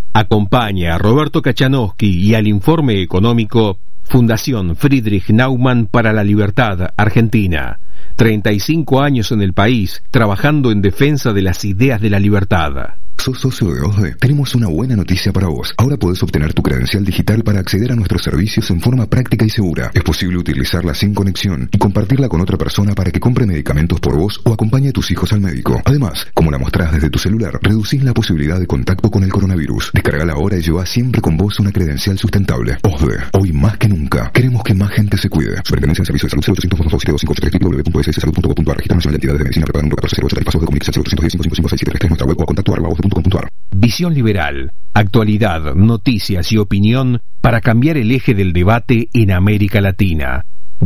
Acompaña a Roberto Kachanowski y al informe económico Fundación Friedrich Naumann para la Libertad, Argentina. 35 años en el país, trabajando en defensa de las ideas de la libertad. ¿Sos socio de OSDE? Tenemos una buena noticia para vos. Ahora podés obtener tu credencial digital para acceder a nuestros servicios en forma práctica y segura. Es posible utilizarla sin conexión y compartirla con otra persona para que compre medicamentos por vos o acompañe a tus hijos al médico. Además, como la mostrás desde tu celular, reducís la posibilidad de contacto con el coronavirus. Descargala ahora y lleva siempre con vos una credencial sustentable. OSDE, hoy más que nunca, queremos que más gente se cuide. Superintendencia de Servicios de Salud 0800 www.sssalud.gov.ar. Registro Nacional de Entidades de Medicina preparado número 1408. Tarifazos de comunicación 0810 555 673. Nuestra web o a contacto @osde.com.ar. Visión Liberal, actualidad, noticias y opinión para cambiar el eje del debate en América Latina.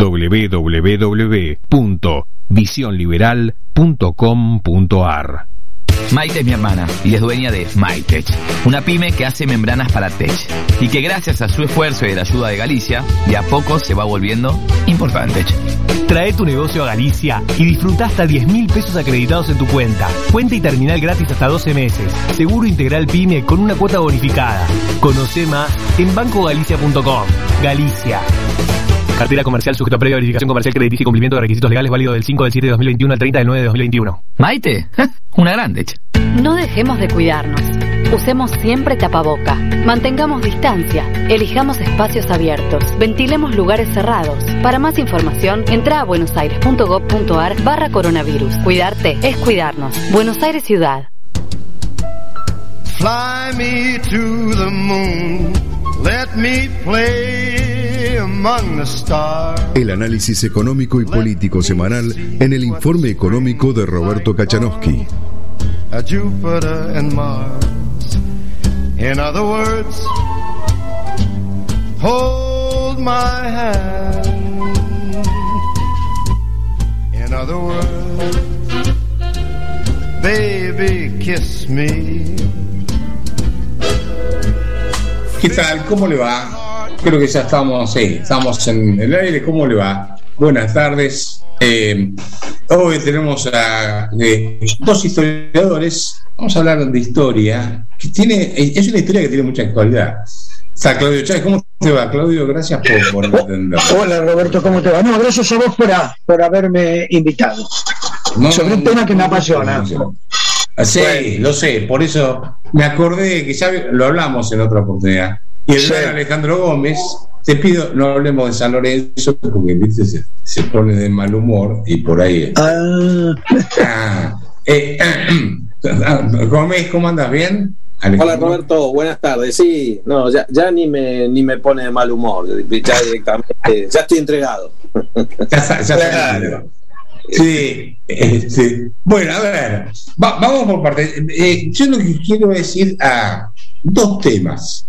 www.visionliberal.com.ar. Maite es mi hermana y es dueña de Smitech, una pyme que hace membranas para tech y que gracias a su esfuerzo y la ayuda de Galicia, de a poco se va volviendo importante. Trae tu negocio a Galicia y disfruta hasta 10.000 pesos acreditados en tu cuenta. Cuenta y terminal gratis hasta 12 meses. Seguro integral PYME con una cuota bonificada. Conoce más en bancogalicia.com. Galicia. Cartera comercial sujeto a previa verificación comercial, crediticia y cumplimiento de requisitos legales, válido del 5 del 7 de 2021 al 30 del 9 de 2021. Maite, una grande. No dejemos de cuidarnos. Usemos siempre tapaboca. Mantengamos distancia. Elijamos espacios abiertos. Ventilemos lugares cerrados. Para más información, entra a buenosaires.gov.ar/coronavirus. Cuidarte es cuidarnos. Buenos Aires Ciudad. Fly me to the moon. Let me play among the stars. El análisis económico y político semanal en el informe económico de Roberto Kachanowski. A Jupiter and Mars. In other words, hold my hand. In other words, baby, kiss me. ¿Qué tal? ¿Cómo le va? Creo que ya estamos en el aire. ¿Cómo le va? Buenas tardes. Hoy tenemos a dos historiadores. Vamos a hablar de historia. Es una historia que tiene mucha actualidad. Está Claudio Chávez. ¿Cómo te va, Claudio? Gracias por atender. Hola, Roberto, ¿cómo te va? No, gracias a vos por haberme invitado. Sobre un tema que me apasiona. Sí, lo sé, por eso me acordé que ya lo hablamos en otra oportunidad. Y el gran Alejandro Gómez, te pido, no hablemos de San Lorenzo, porque viste se pone de mal humor y por ahí. Gómez, ¿cómo andas? ¿Bien? Alejandro. Hola, Roberto, buenas tardes. Sí, no, ya ni me pone de mal humor, ya directamente, ya estoy entregado. Ya está. Sí, bueno, a ver, vamos por partes. Yo lo que quiero decir a dos temas.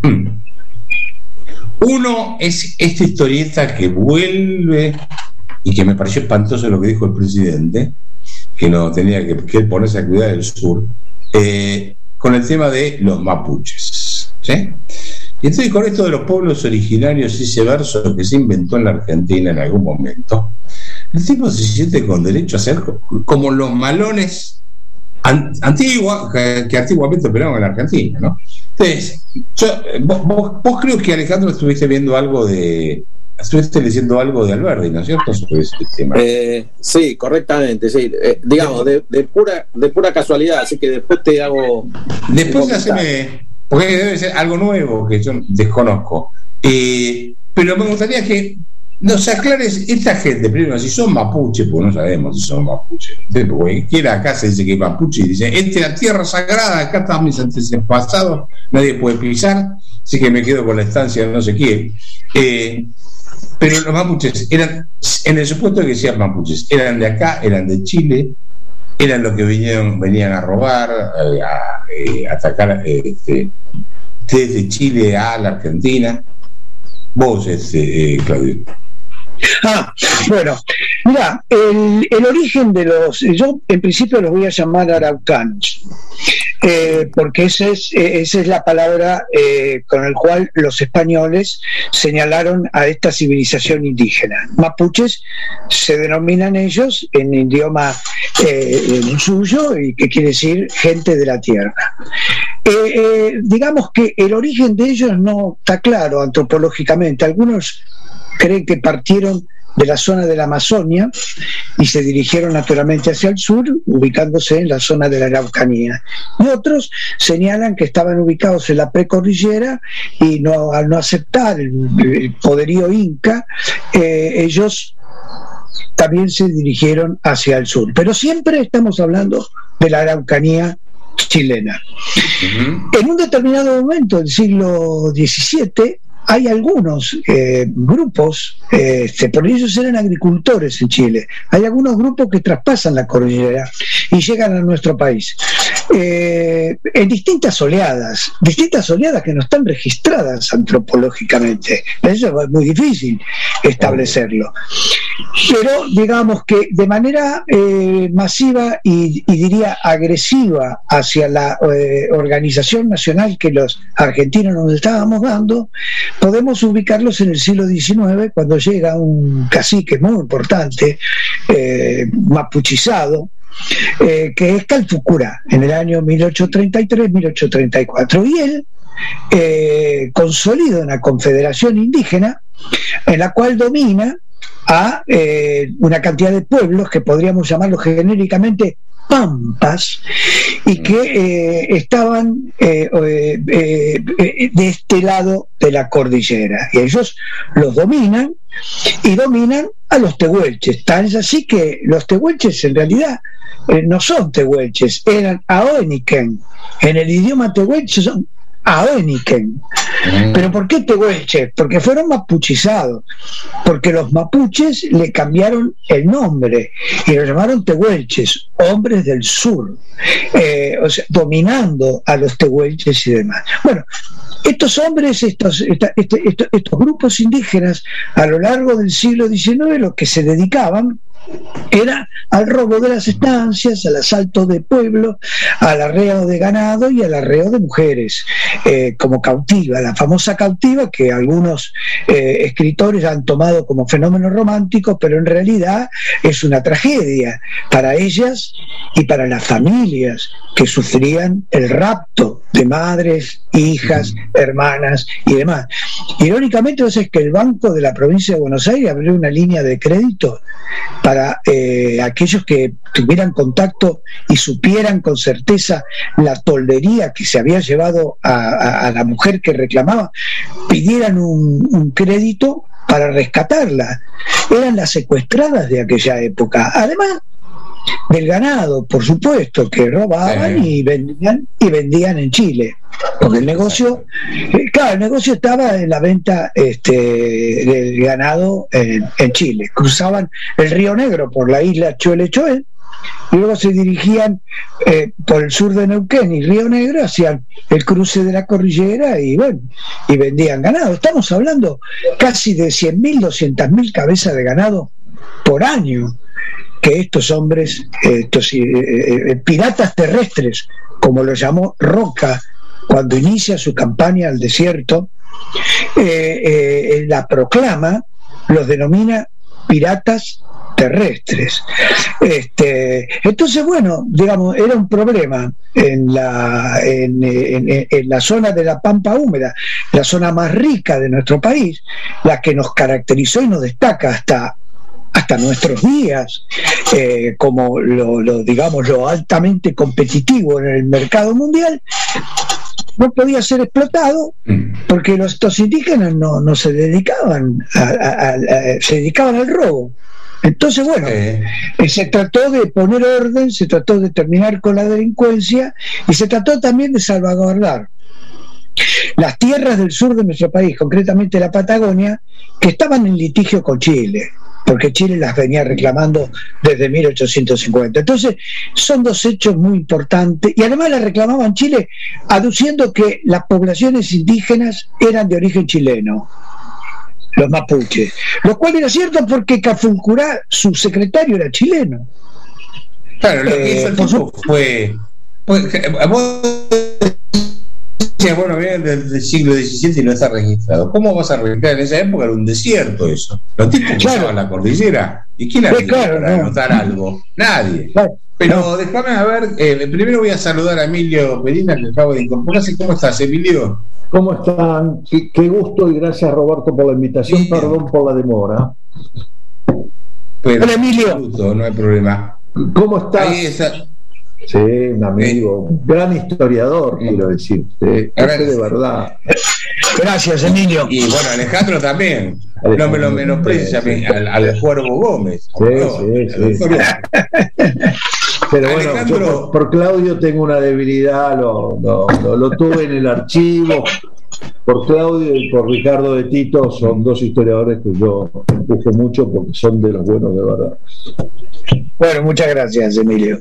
Uno es esta historieta que vuelve y que me pareció espantoso lo que dijo el presidente, que no tenía que él ponerse a cuidar del sur, con el tema de los mapuches, ¿sí? Y entonces con esto de los pueblos originarios, ese verso que se inventó en la Argentina en algún momento, el tipo se siente con derecho a ser como los malones antiguos que antiguamente operaban en la Argentina, ¿no? Entonces, vos creo que, Alejandro, estuviste leyendo algo de Alberdi, ¿no es cierto? Sobre ese tema. Sí, correctamente, sí. Digamos, de pura casualidad, así que después te hago. Después haceme, porque debe ser algo nuevo que yo desconozco. Pero me gustaría que nos aclares esta gente, primero, si son mapuches, pues no sabemos si son mapuches. Porque cualquiera acá se dice que es mapuche y dice, esta es la tierra sagrada, acá están mis antepasados, nadie puede pisar, así que me quedo con la estancia de no sé quién. Pero los mapuches eran, en el supuesto de que sean mapuches, eran de acá, eran de Chile, eran los que venían a robar, a atacar desde Chile a la Argentina. Vos, Claudio. Bueno, mira, el origen de yo en principio los voy a llamar araucanos, porque esa es la palabra con la cual los españoles señalaron a esta civilización indígena. Mapuches se denominan ellos en idioma suyo, y que quiere decir gente de la tierra. digamos que el origen de ellos no está claro antropológicamente. Algunos creen que partieron de la zona de la Amazonia y se dirigieron naturalmente hacia el sur, ubicándose en la zona de la Araucanía. Y otros señalan que estaban ubicados en la precordillera y al no aceptar el poderío inca, ellos también se dirigieron hacia el sur. Pero siempre estamos hablando de la Araucanía chilena. En un determinado momento del siglo XVII hay algunos grupos, por ellos eran agricultores en Chile, hay algunos grupos que traspasan la cordillera y llegan a nuestro país en distintas oleadas que no están registradas antropológicamente. Eso es muy difícil establecerlo, pero digamos que de manera masiva y diría agresiva hacia la organización nacional que los argentinos nos estábamos dando, podemos ubicarlos en el siglo XIX, cuando llega un cacique muy importante, mapuchizado, que es Calfucurá, en el año 1833-1834. Y él consolida una confederación indígena en la cual domina a una cantidad de pueblos que podríamos llamarlos genéricamente pampas, y que estaban de este lado de la cordillera, y ellos los dominan y dominan a los tehuelches. Tan es así que los tehuelches en realidad no son tehuelches, eran aoeniken. En el idioma tehuelche son aoeniken. ¿Pero por qué tehuelches? Porque fueron mapuchizados, porque los mapuches le cambiaron el nombre y lo llamaron tehuelches, hombres del sur, o sea, dominando a los tehuelches y demás. Bueno, estos hombres, estos grupos indígenas a lo largo del siglo XIX, lo que se dedicaban era al robo de las estancias, al asalto de pueblos, al arreo de ganado y al arreo de mujeres, como cautiva, la famosa cautiva que algunos escritores han tomado como fenómeno romántico, pero en realidad es una tragedia para ellas y para las familias que sufrían el rapto de madres, hijas, hermanas y demás. Irónicamente, es que el Banco de la Provincia de Buenos Aires abrió una línea de crédito para aquellos que tuvieran contacto y supieran con certeza la toldería que se había llevado a la mujer que reclamaba, pidieran un crédito para rescatarla. Eran las secuestradas de aquella época, además del ganado, por supuesto, que robaban y vendían en Chile, porque el negocio, el negocio estaba en la venta del ganado en Chile. Cruzaban el Río Negro por la isla Choel y luego se dirigían por el sur de Neuquén y Río Negro, hacían el cruce de la cordillera y vendían ganado. Estamos hablando casi de 100.000, 200.000 cabezas de ganado por año que estos hombres, piratas terrestres, como lo llamó Roca cuando inicia su campaña al desierto, la proclama, los denomina piratas terrestres. Entonces, bueno, digamos, era un problema en la zona de la Pampa Húmeda, la zona más rica de nuestro país, la que nos caracterizó y nos destaca hasta nuestros días, como lo altamente competitivo en el mercado mundial. No podía ser explotado porque estos indígenas no se dedicaban se dedicaban al robo. Entonces, bueno, se trató de poner orden, se trató de terminar con la delincuencia y se trató también de salvaguardar las tierras del sur de nuestro país, concretamente la Patagonia, que estaban en litigio con Chile, porque Chile las venía reclamando desde 1850. Entonces, son dos hechos muy importantes, y además las reclamaban Chile aduciendo que las poblaciones indígenas eran de origen chileno, los mapuches, lo cual era cierto porque Calfucurá, su secretario, era chileno. Claro, lo que hizo el tipo fue bueno, viene del siglo XVII y no está registrado. ¿Cómo vas a registrar? En esa época era un desierto eso. Los tipos cruzaban la cordillera. ¿Y quién había para anotar algo? Nadie. Pero déjame a ver, primero voy a saludar a Emilio Medina, que acabo de incorporarse. ¿Cómo estás, Emilio? ¿Cómo están? Qué gusto y gracias, Roberto, por la invitación. Bien. Perdón por la demora. Hola, Emilio. No hay problema. ¿Cómo estás? Ahí está. Sí, un amigo, gran historiador, quiero decirte. De verdad. Gracias, Emilio. Y bueno, Alejandro también. No me lo menosprecies al Cuervo Gómez. Sí. Pero bueno, Alejandro, yo por Claudio tengo una debilidad, lo tuve en el archivo. Por Claudio y por Ricardo de Tito, son dos historiadores que yo empujo mucho porque son de los buenos de verdad. Bueno, muchas gracias, Emilio.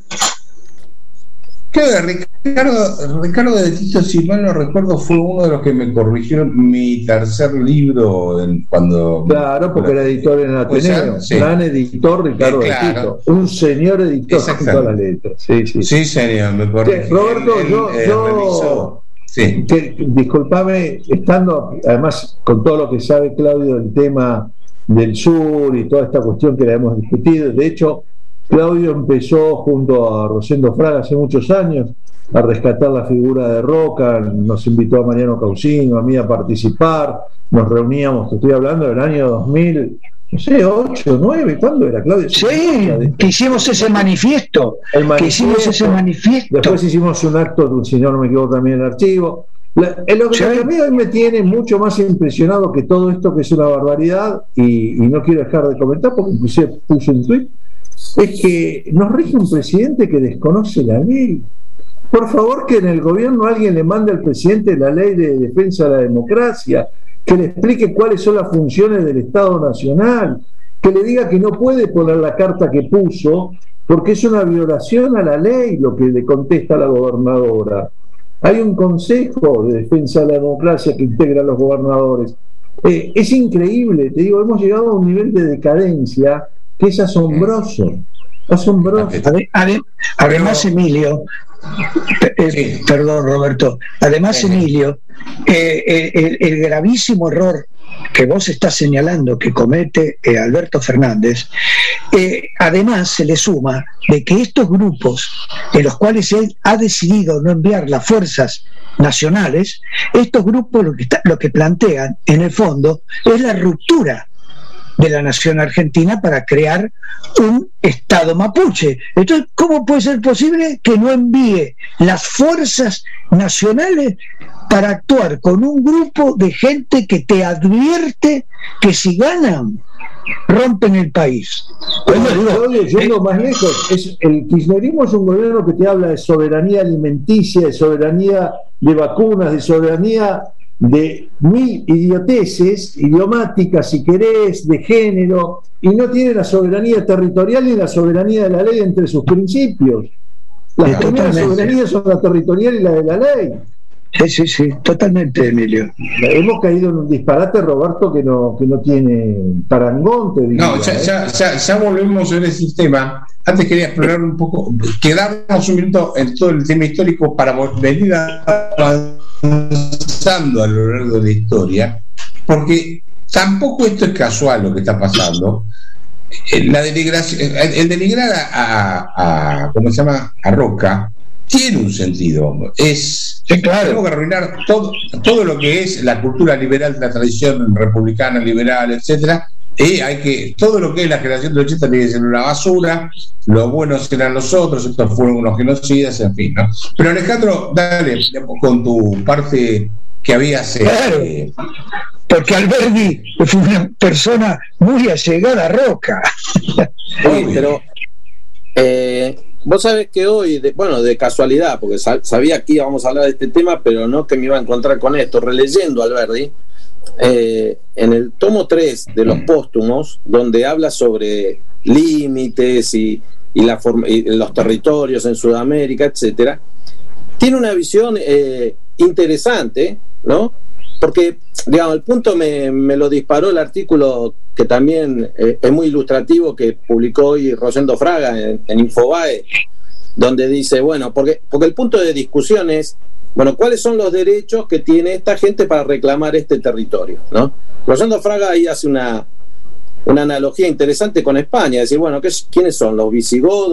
Claro, Ricardo de Tito, si mal no recuerdo, fue uno de los que me corrigieron mi tercer libro cuando... Claro, porque era editor en el Ateneo. Sí. Gran editor Ricardo de Tito. Un señor editor con todas las letras. Sí, señor, me corrigió. Roberto, yo sí. Disculpame, estando además con todo lo que sabe Claudio del tema del sur y toda esta cuestión que la hemos discutido. De hecho, Claudio empezó junto a Rosendo Fraga hace muchos años a rescatar la figura de Roca, nos invitó a Mariano Causino, a mí a participar, nos reuníamos, te estoy hablando del año 2000, no sé, 8, 9, ¿cuándo era, Claudio? Sí, que hicimos ese manifiesto. Después hicimos un acto, si no me equivoco, también en el archivo. Lo que a mí hoy me tiene mucho más impresionado que todo esto, que es una barbaridad, y no quiero dejar de comentar, porque inclusive puse un tuit, es que nos rige un presidente que desconoce la ley. Por favor, que en el gobierno alguien le mande al presidente la ley de defensa de la democracia, que le explique cuáles son las funciones del Estado Nacional, que le diga que no puede poner la carta que puso porque es una violación a la ley lo que le contesta a la gobernadora. Hay un consejo de defensa de la democracia que integra a los gobernadores. Es increíble, te digo, hemos llegado a un nivel de decadencia que es asombroso. Además, Emilio, perdón, Roberto, Emilio, el gravísimo error que vos estás señalando que comete Alberto Fernández, además se le suma de que estos grupos en los cuales él ha decidido no enviar las fuerzas nacionales, estos grupos lo que plantean en el fondo es la ruptura de la nación argentina para crear un Estado mapuche. Entonces, ¿cómo puede ser posible que no envíe las fuerzas nacionales para actuar con un grupo de gente que te advierte que si ganan, rompen el país? Yendo más lejos, el kirchnerismo es un gobierno que te habla de soberanía alimenticia, de soberanía de vacunas, de soberanía de mil idioteces idiomáticas, si querés, de género, y no tiene la soberanía territorial ni la soberanía de la ley entre sus principios. Las primeras soberanías son la territorial y la de la ley. Sí, totalmente, Emilio. Hemos caído en un disparate, Roberto, que no tiene parangón, te diría. No, ya volvemos en ese sistema. Antes quería explorar un poco, quedarnos un minuto en todo el tema histórico para venir avanzando a lo largo de la historia, porque tampoco esto es casual lo que está pasando. La denigración, el denigrar a ¿cómo se llama? A Roca tiene un sentido. Tenemos que arruinar todo lo que es la cultura liberal, la tradición republicana, liberal, etcétera. Y todo lo que es la generación del 80 tiene que ser una basura, los buenos eran los otros, estos fueron unos genocidas, en fin, ¿no? Pero Alejandro, dale con tu parte que habías... porque Alberdi fue una persona muy allegada a Roca. Sí, pero vos sabés que hoy, de casualidad, porque sabía que íbamos a hablar de este tema, pero no que me iba a encontrar con esto, releyendo a Alberdi, en el tomo 3 de los póstumos, donde habla sobre límites y los territorios en Sudamérica, etcétera, tiene una visión interesante, ¿no? Porque, digamos, el punto me lo disparó el artículo que también es muy ilustrativo, que publicó hoy Rosendo Fraga en Infobae, donde dice, porque el punto de discusión es, ¿cuáles son los derechos que tiene esta gente para reclamar este territorio, ¿no? Rosendo Fraga ahí hace una analogía interesante con España, decir, ¿quiénes son los visigodos?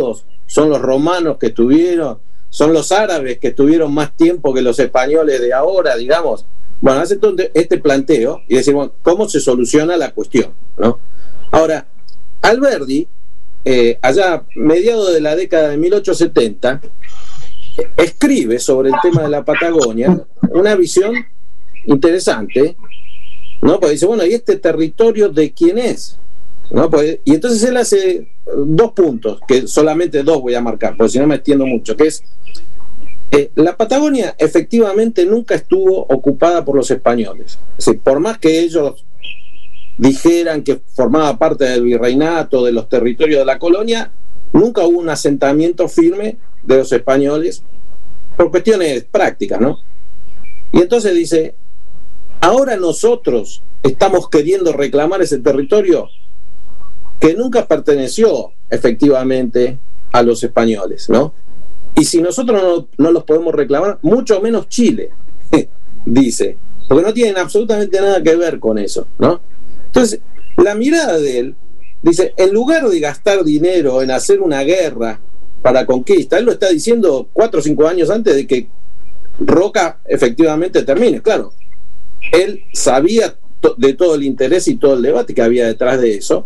son los romanos que estuvieron, son los árabes que estuvieron más tiempo que los españoles de ahora, digamos. Bueno, hace todo este planteo y decir, bueno, ¿cómo se soluciona la cuestión, ¿no? Ahora, Alberdi, allá mediados de la década de 1870, escribe sobre el tema de la Patagonia una visión interesante, ¿no? Porque dice, bueno, ¿y este territorio de quién es? ¿No? Pues, y entonces él hace 2 puntos, que solamente 2 voy a marcar, porque si no me extiendo mucho, que es, la Patagonia efectivamente nunca estuvo ocupada por los españoles. Es decir, por más que ellos dijeran que formaba parte del virreinato, de los territorios de la colonia, nunca hubo un asentamiento firme de los españoles por cuestiones prácticas, ¿no? Y entonces dice, ahora nosotros estamos queriendo reclamar ese territorio que nunca perteneció efectivamente a los españoles, ¿no? Y si nosotros no los podemos reclamar, mucho menos Chile, dice, porque no tienen absolutamente nada que ver con eso, ¿no? Entonces, la mirada de él, dice, en lugar de gastar dinero en hacer una guerra para conquista, él lo está diciendo 4 o 5 años antes de que Roca efectivamente termine, claro, él sabía de todo el interés y todo el debate que había detrás de eso,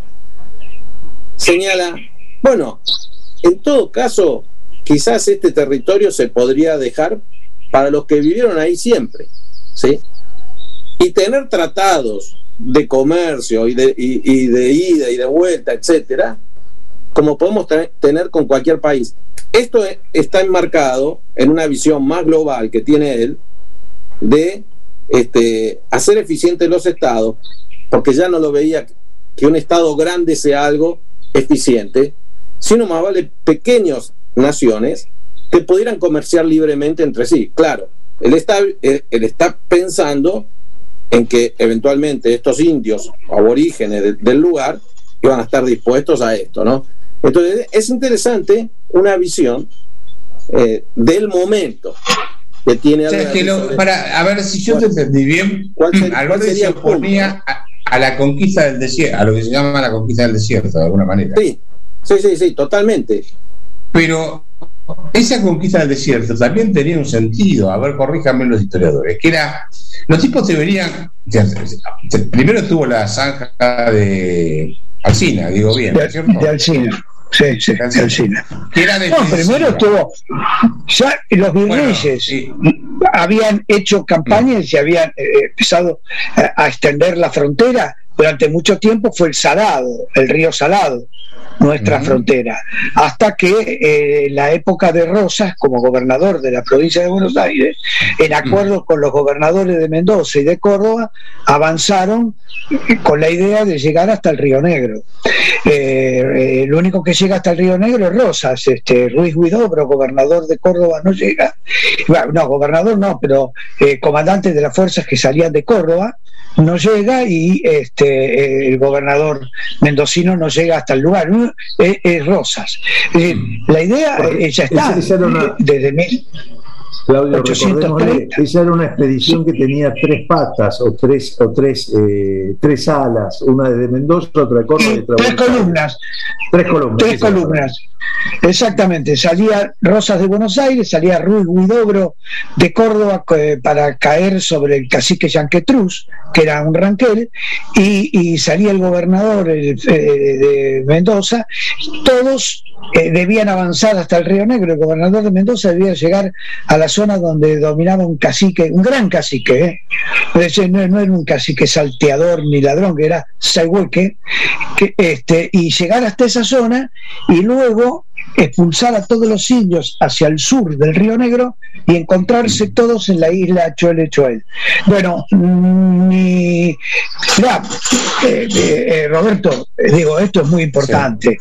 señala, bueno, en todo caso, quizás este territorio se podría dejar para los que vivieron ahí siempre, ¿sí? Y tener tratados de comercio y de ida y de vuelta, etcétera, como podemos tener con cualquier país. Esto está enmarcado en una visión más global que tiene él de hacer eficientes los estados, porque ya no lo veía que un estado grande sea algo eficiente, sino más vale pequeñas naciones que pudieran comerciar libremente entre sí. Claro, él está pensando en que eventualmente estos indios aborígenes del lugar iban a estar dispuestos a esto, ¿no? Entonces es interesante una visión del momento que tiene. O sea, a ver si yo te entendí bien, Alberdi se oponía a la conquista del desierto, a lo que se llama la conquista del desierto, de alguna manera. Sí, totalmente. Pero esa conquista del desierto también tenía un sentido, a ver, corríjanme los historiadores, que era, los tipos deberían, primero tuvo la zanja de Alsina, digo bien, ¿cierto? De Alsina. Sí, de Alsina. Que era de primero estuvo, ya los virreyes habían hecho campañas y habían empezado a extender la frontera. Durante mucho tiempo fue el Salado, el río Salado, nuestra frontera, hasta que la época de Rosas, como gobernador de la provincia de Buenos Aires, en acuerdo con los gobernadores de Mendoza y de Córdoba, avanzaron con la idea de llegar hasta el Río Negro. Lo único que llega hasta el Río Negro es Rosas. Ruiz Huidobro, gobernador de Córdoba, no llega. Bueno, no, gobernador no, pero comandante de las fuerzas que salían de Córdoba, no llega, y el gobernador mendocino no llega hasta el lugar. Es Rosas. La idea ya está desde Claudio, esa era una expedición que tenía 3 patas o tres alas, una desde Mendoza, otra de Córdoba y otra de 3 columnas. 3 columnas. Exactamente, salía Rosas de Buenos Aires, salía Ruiz Huidobro de Córdoba para caer sobre el cacique Yanquetruz, que era un ranquel, y salía el gobernador de Mendoza. Todos debían avanzar hasta el Río Negro. El gobernador de Mendoza debía llegar a la zona donde dominaba un cacique, un gran cacique, no era un cacique salteador ni ladrón, que era Sayhueque, y llegar hasta esa zona y luego expulsar a todos los indios hacia el sur del Río Negro y encontrarse todos en la isla Choel. Bueno, Roberto, digo, esto es muy importante.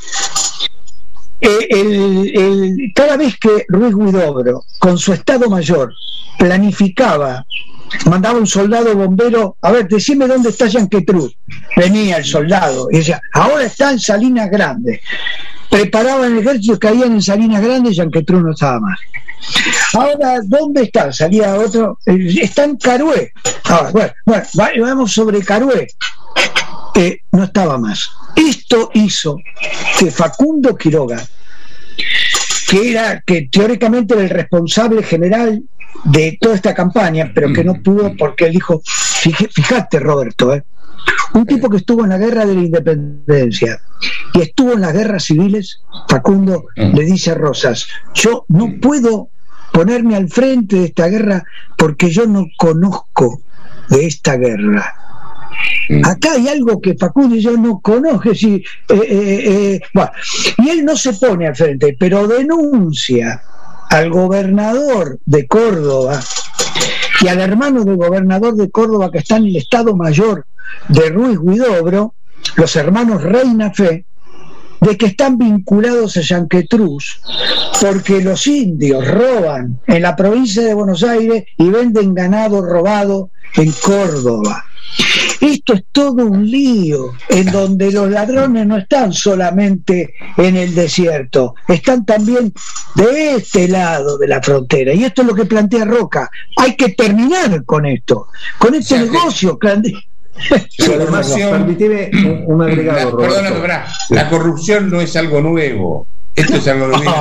Cada vez que Ruiz Huidobro, con su Estado Mayor, planificaba, mandaba un soldado bombero, a ver, decime dónde está Yanquetruz. Venía el soldado y decía, ahora está en Salinas Grandes. Preparaban el ejército, caían en Salinas Grandes y Yanquetruz no estaba más. Ahora, ¿dónde está? Salía otro, está en Carué. Ahora, bueno, vamos sobre Carué. No estaba más. Esto hizo que Facundo Quiroga que teóricamente era el responsable general de toda esta campaña, pero que no pudo porque él dijo, fíjate Roberto, un tipo que estuvo en la guerra de la independencia y estuvo en las guerras civiles, Facundo le dice a Rosas, yo no puedo ponerme al frente de esta guerra porque yo no conozco de esta guerra. Acá hay algo que Facundo y yo no conozco, bueno, y él no se pone al frente, pero denuncia al gobernador de Córdoba y al hermano del gobernador de Córdoba que está en el Estado Mayor de Ruiz Huidobro, los hermanos Reina Fe, de que están vinculados a Yanquetruz porque los indios roban en la provincia de Buenos Aires y venden ganado robado en Córdoba. Esto es todo un lío en donde los ladrones no están solamente en el desierto, están también de este lado de la frontera, y esto es lo que plantea Roca. Hay que terminar con esto, con este negocio clandestino. Además, permitime un agregado, Roberto. Perdóname, la corrupción no es algo nuevo. Esto es algo nuevo.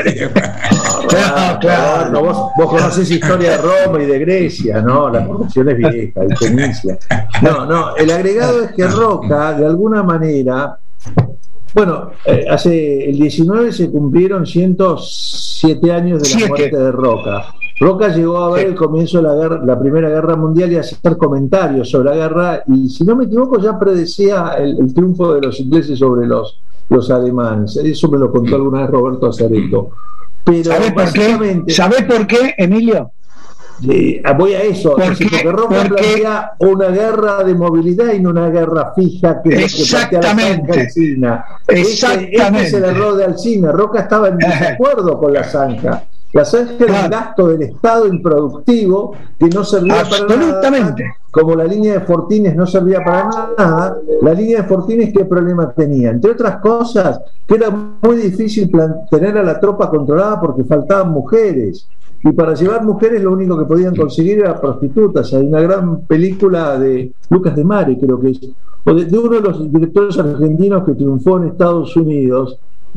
Claro, vos conocés historia de Roma y de Grecia, ¿no? La corrupción es vieja y Fenicia. No, el agregado es que Roca, de alguna manera, bueno, hace el 19 se cumplieron 107 años de la muerte de Roca. Roca llegó a ver el comienzo de la Primera Guerra Mundial y a hacer comentarios sobre la guerra, y si no me equivoco ya predecía el triunfo de los ingleses sobre los alemanes. Eso me lo contó alguna vez Roberto Azaretto. Pero ¿Sabés por qué, Emilio? Voy a eso, porque Roca plantea una guerra de movilidad y no una guerra fija, que es lo que plantea la Alsina. Este es el error de Alsina. Roca estaba en desacuerdo con la zanja. La zanja era un gasto del Estado improductivo que no servía para nada. Como la línea de Fortines no servía para nada, la línea de Fortines, ¿qué problema tenía? Entre otras cosas, que era muy difícil tener a la tropa controlada porque faltaban mujeres. Y para llevar mujeres lo único que podían conseguir era prostitutas. Hay una gran película de Lucas de Mare, creo que es, de uno de los directores argentinos que triunfó en Estados Unidos,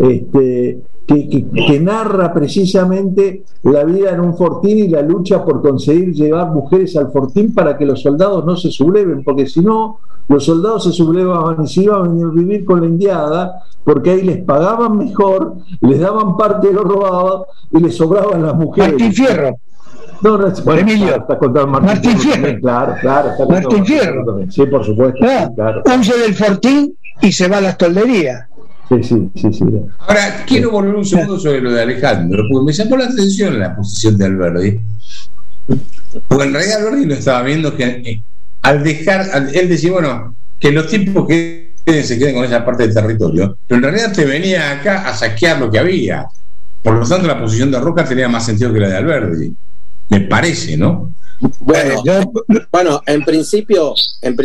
que narra precisamente la vida en un fortín y la lucha por conseguir llevar mujeres al fortín para que los soldados no se subleven, porque si no, los soldados se sublevaban y se iban a vivir con la indiada, porque ahí les pagaban mejor, les daban parte de lo robado y les sobraban las mujeres. Martín Fierro. Bueno, Emilio. Está contando Martín Fierro. Claro. Martín Fierro. Sí, por supuesto. Claro. Huye del fortín y se va a las tolderías. Sí. Ahora, quiero volver un segundo sobre lo de Alejandro, porque me llamó la atención la posición de Alberdi. Porque en realidad Alberdi lo estaba viendo que él decía, bueno, que los tipos que se queden con esa parte del territorio, pero en realidad te venía acá a saquear lo que había. Por lo tanto, la posición de Roca tenía más sentido que la de Alberdi. Me parece, ¿no? Bueno, en principio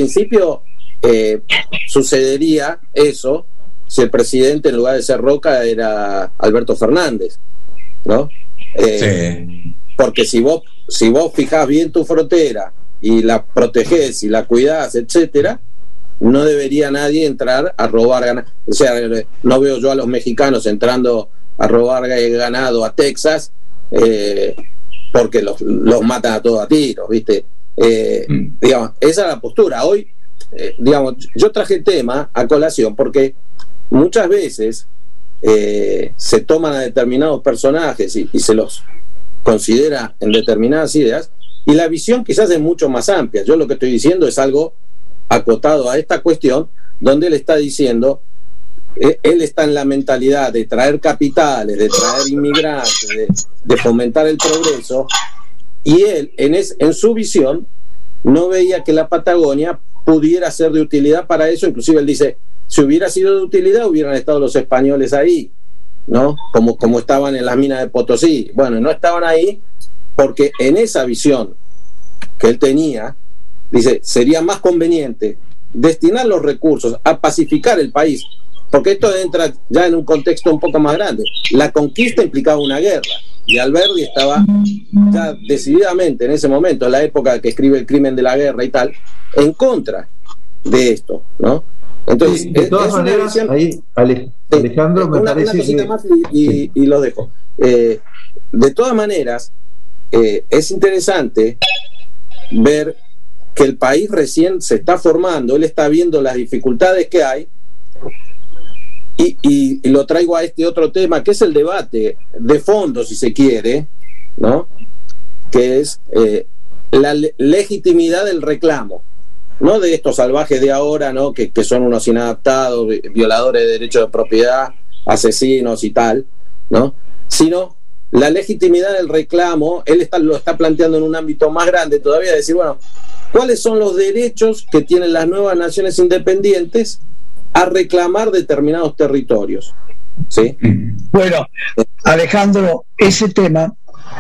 sucedería eso si el presidente en lugar de ser Roca era Alberto Fernández, ¿no? Sí. Porque si vos fijás bien tu frontera y la protegés y la cuidás, etcétera, no debería nadie entrar a robar ganado. O sea, no veo yo a los mexicanos entrando a robar ganado a Texas, porque los matan a todos a tiros, ¿viste? Digamos, esa es la postura. Hoy, digamos, yo traje el tema a colación porque muchas veces se toman a determinados personajes y se los considera en determinadas ideas, y la visión quizás es mucho más amplia. Yo lo que estoy diciendo es algo acotado a esta cuestión, donde él está diciendo, él está en la mentalidad de traer capitales, de traer inmigrantes, de fomentar el progreso, y él en su visión no veía que la Patagonia pudiera ser de utilidad para eso. Inclusive él dice, si hubiera sido de utilidad hubieran estado los españoles ahí, ¿no? Como estaban en las minas de Potosí. Bueno, no estaban ahí porque en esa visión que él tenía, dice, sería más conveniente destinar los recursos a pacificar el país, porque esto entra ya en un contexto un poco más grande. La conquista implicaba una guerra, y Alberdi estaba ya decididamente en ese momento, en la época que escribe El crimen de la guerra y tal, en contra de esto, ¿no? Entonces, de todas maneras, ahí, Alejandro, me parece una cosita que... más y lo dejo. De todas maneras, es interesante ver que el país recién se está formando, él está viendo las dificultades que hay, y lo traigo a este otro tema, que es el debate de fondo, si se quiere, ¿no? Que es la legitimidad del reclamo, no de estos salvajes de ahora, ¿no? Que son unos inadaptados, violadores de derechos de propiedad, asesinos y tal, ¿no? Sino la legitimidad del reclamo. Él lo está planteando en un ámbito más grande todavía, decir, bueno, ¿cuáles son los derechos que tienen las nuevas naciones independientes a reclamar determinados territorios? ¿Sí? Bueno, Alejandro, ese tema,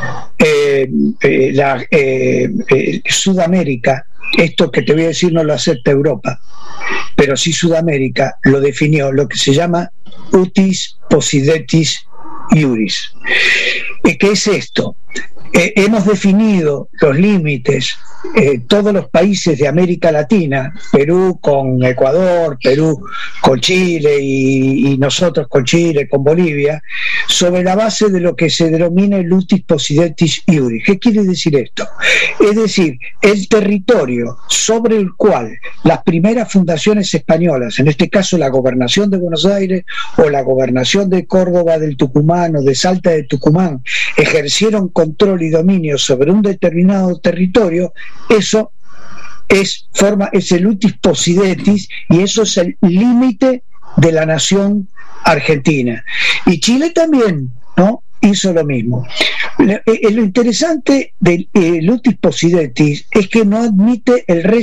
Sudamérica, esto que te voy a decir no lo acepta Europa, pero sí Sudamérica lo definió, lo que se llama utis possidetis iuris. ¿Qué es esto? Hemos definido los límites, todos los países de América Latina, Perú con Ecuador, Perú con Chile y nosotros con Chile, con Bolivia, sobre la base de lo que se denomina el utis possidetis iuris. ¿Qué quiere decir esto? Es decir, el territorio sobre el cual las primeras fundaciones españolas, en este caso la Gobernación de Buenos Aires o la Gobernación de Córdoba del Tucumán o de Salta de Tucumán, ejercieron control y dominio sobre un determinado territorio, eso es el utis possidetis, y eso es el límite de la nación argentina. Y Chile también, ¿no?, hizo lo mismo. Lo interesante del utis possidetis es que no admite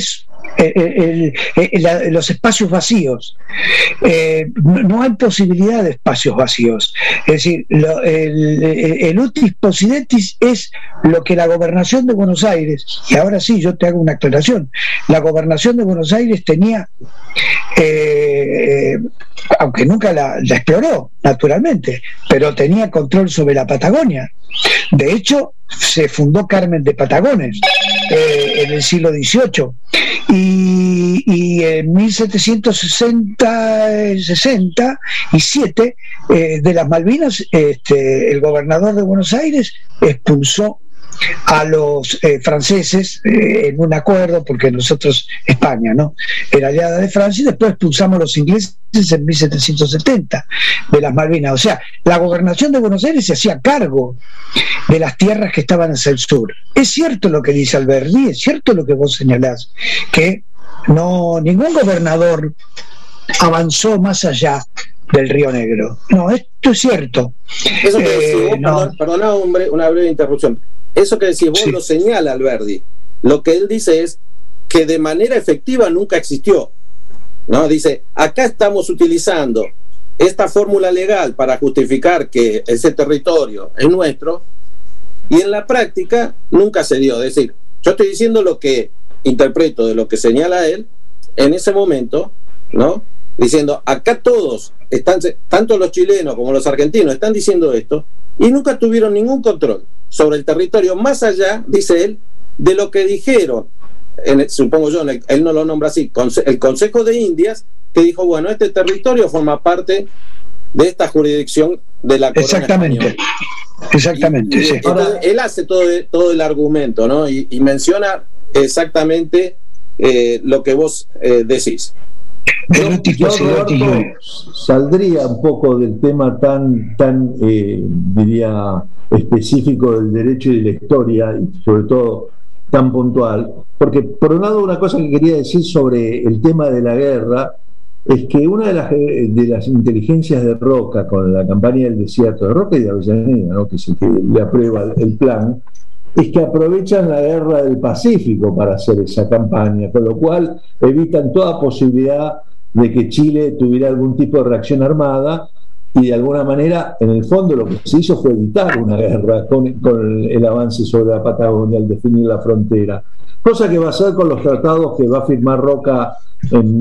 los espacios vacíos. No hay posibilidad de espacios vacíos. Es decir, el utis possidetis es lo que la Gobernación de Buenos Aires, y ahora sí, yo te hago una aclaración, la Gobernación de Buenos Aires tenía, aunque nunca la exploró, naturalmente, pero tenía control sobre la Patagonia. De hecho, se fundó Carmen de Patagones en el siglo XVIII, y en 1767 de las Malvinas, el gobernador de Buenos Aires expulsó a los franceses en un acuerdo, porque nosotros, España, ¿no?, era aliada de Francia, y después expulsamos a los ingleses en 1770 de las Malvinas. O sea, la Gobernación de Buenos Aires se hacía cargo de las tierras que estaban hacia el sur. Es cierto lo que dice Alberdi, es cierto lo que vos señalás, que ningún gobernador avanzó más allá del Río Negro. No, esto es cierto. Eso que decís vos, perdona, hombre, una breve interrupción. Eso que decís vos, sí, lo señala Alberdi. Lo que él dice es que de manera efectiva nunca existió, ¿no? Dice, acá estamos utilizando esta fórmula legal para justificar que ese territorio es nuestro, y en la práctica nunca se dio. Es decir, yo estoy diciendo lo que interpreto de lo que señala él en ese momento, ¿no?, diciendo, acá todos están, tanto los chilenos como los argentinos, están diciendo esto, y nunca tuvieron ningún control sobre el territorio, más allá, dice él, de lo que dijeron, supongo yo, él no lo nombra así, el Consejo de Indias, que dijo, bueno, este territorio forma parte de esta jurisdicción de la corona española. Exactamente, sí. Entonces, él hace todo el argumento, ¿no?, y menciona exactamente lo que vos decís. Yo, Roberto, saldría un poco del tema tan diría, específico del derecho y de la historia, y sobre todo tan puntual, porque por un lado una cosa que quería decir sobre el tema de la guerra es que una de las inteligencias de Roca con la campaña del desierto, de Roca y de Avellaneda, ¿no?, que es el que le aprueba el plan, es que aprovechan la guerra del Pacífico para hacer esa campaña, con lo cual evitan toda posibilidad de que Chile tuviera algún tipo de reacción armada, y de alguna manera, en el fondo, lo que se hizo fue evitar una guerra con el avance sobre la Patagonia al definir la frontera, cosa que va a ser con los tratados que va a firmar Roca en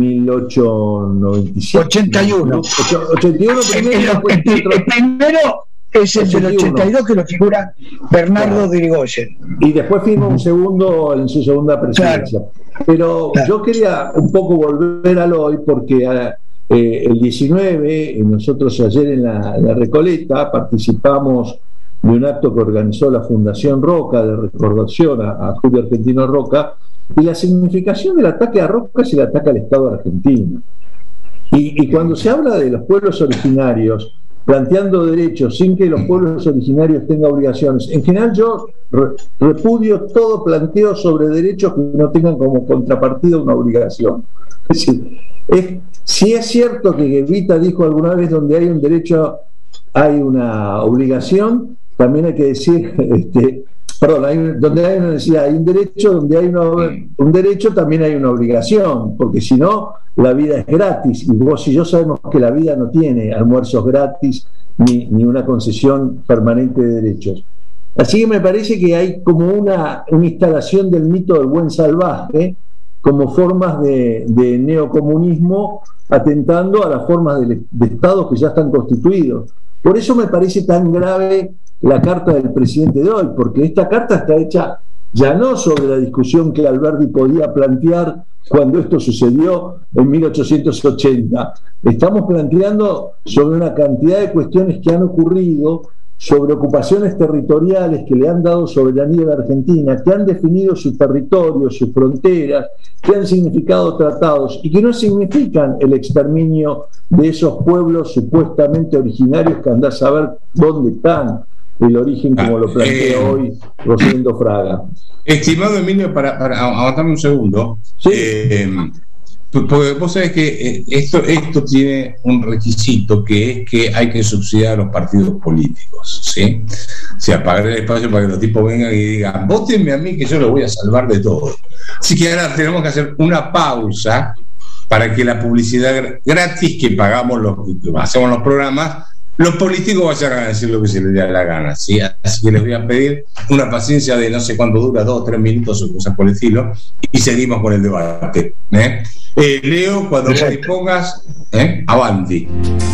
1897. 81. 81 el primero es el del 82, que lo figura Bernardo de Irigoyen. Y después firma un segundo en su segunda presidencia. Claro. Pero yo quería un poco volver al hoy, porque el 19, nosotros ayer en la Recoleta participamos de un acto que organizó la Fundación Roca de recordación a Julio Argentino Roca, y la significación del ataque a Roca es el ataque al Estado argentino. Y cuando se habla de los pueblos originarios planteando derechos sin que los pueblos originarios tengan obligaciones, en general yo repudio todo planteo sobre derechos que no tengan como contrapartida una obligación. Es decir, si es cierto que Evita dijo alguna vez donde hay un derecho hay una obligación, también hay que decir, donde hay una necesidad hay un derecho, donde hay un derecho también hay una obligación, porque si no, la vida es gratis, y vos y yo sabemos que la vida no tiene almuerzos gratis ni una concesión permanente de derechos. Así que me parece que hay como una instalación del mito del buen salvaje como formas de neocomunismo atentando a las formas de estados que ya están constituidos. Por eso me parece tan grave la carta del presidente de hoy, porque esta carta está hecha ya no sobre la discusión que Alberdi podía plantear cuando esto sucedió en 1880. Estamos planteando sobre una cantidad de cuestiones que han ocurrido, sobre ocupaciones territoriales que le han dado soberanía a la Argentina, que han definido su territorio, sus fronteras, que han significado tratados y que no significan el exterminio de esos pueblos supuestamente originarios que andás a saber dónde están, el origen como lo plantea hoy Rosendo Fraga. Estimado Emilio, para aguantarme un segundo, sí. Porque vos sabés que esto tiene un requisito, que es que hay que subsidiar a los partidos políticos, ¿sí? O sea, pagar el espacio para que los tipos vengan y digan, vótenme a mí que yo los voy a salvar de todo. Así que ahora tenemos que hacer una pausa para que la publicidad gratis que pagamos hacemos los programas, los políticos vayan a decir lo que se les dé la gana, ¿sí? Así que les voy a pedir una paciencia de no sé cuánto dura, 2 o 3 minutos o cosas por el estilo, y seguimos con el debate. Leo, cuando vos dispongas, avanti.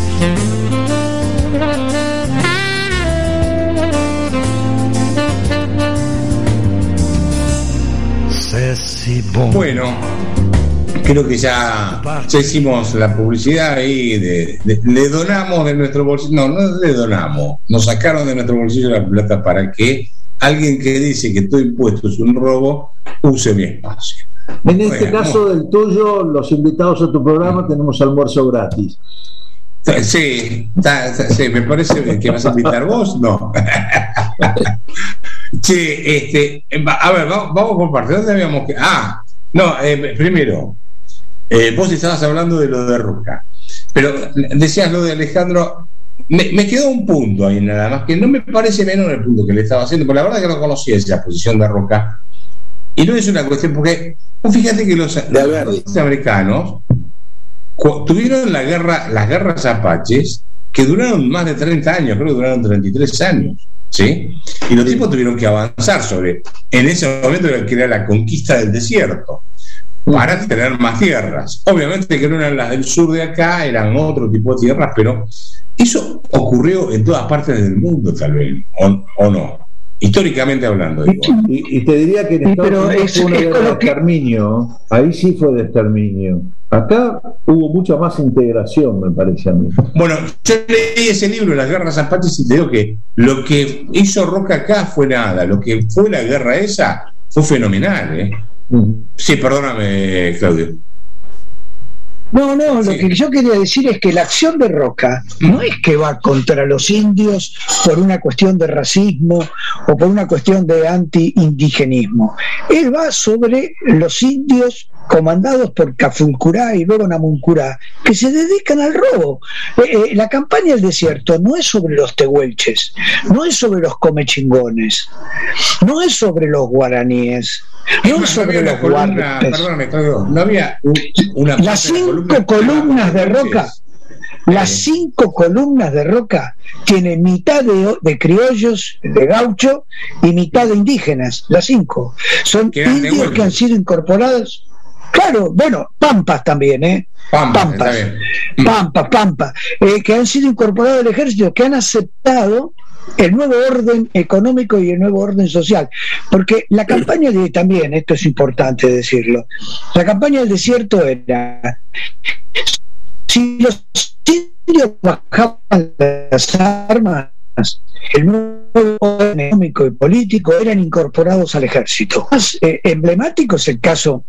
Bueno, creo que ya hicimos la publicidad ahí, le donamos de nuestro bolsillo, no le donamos, nos sacaron de nuestro bolsillo la plata para que alguien que dice que todo impuesto es un robo use mi espacio. En este caso del tuyo, los invitados a tu programa tenemos almuerzo gratis. Sí, me parece que vas a invitar vos, no. Sí, a ver, vamos por partes. ¿Dónde habíamos que? Primero, vos estabas hablando de lo de Roca, pero decías lo de Alejandro. Me quedó un punto ahí nada más, que no me parece menor el punto que le estaba haciendo, porque la verdad es que no conocía esa posición de Roca. Y no es una cuestión, porque fíjate que los americanos tuvieron las guerras apaches, que duraron más de 30 años, creo que duraron 33 años, ¿sí? Y los tipos tuvieron que avanzar en ese momento que era la conquista del desierto, para tener más tierras. Obviamente que no eran las del sur de acá, eran otro tipo de tierras, pero eso ocurrió en todas partes del mundo, tal vez, o no. Históricamente hablando. Y te diría que en Estados Unidos fue una guerra de exterminio. Ahí sí fue de exterminio. Acá hubo mucha más integración, me parece a mí. Bueno, yo leí ese libro, Las Guerras Apaches, y te digo que lo que hizo Roca acá fue nada. Lo que fue la guerra esa fue fenomenal, Sí, perdóname, Claudio. No, lo que yo quería decir es que la acción de Roca no es que va contra los indios por una cuestión de racismo o por una cuestión de anti-indigenismo. Él va sobre los indios comandados por Cafulcurá y luego Namuncurá, que se dedican al robo. La campaña del desierto no es sobre los tehuelches, no es sobre los comechingones, no es sobre los guaraníes, no es sobre los guardias. No había una. Las 5 columnas de Roca. Las 5 columnas de Roca tienen mitad de criollos, de gaucho, y mitad de indígenas. Las 5 son indios que han sido incorporados. Claro, bueno, pampas también, Pampas, que han sido incorporados al ejército, que han aceptado el nuevo orden económico y el nuevo orden social. Porque la campaña también, esto es importante decirlo, la campaña del desierto era: si los indios bajaban las armas, el nuevo orden económico y político eran incorporados al ejército. Más emblemático es el caso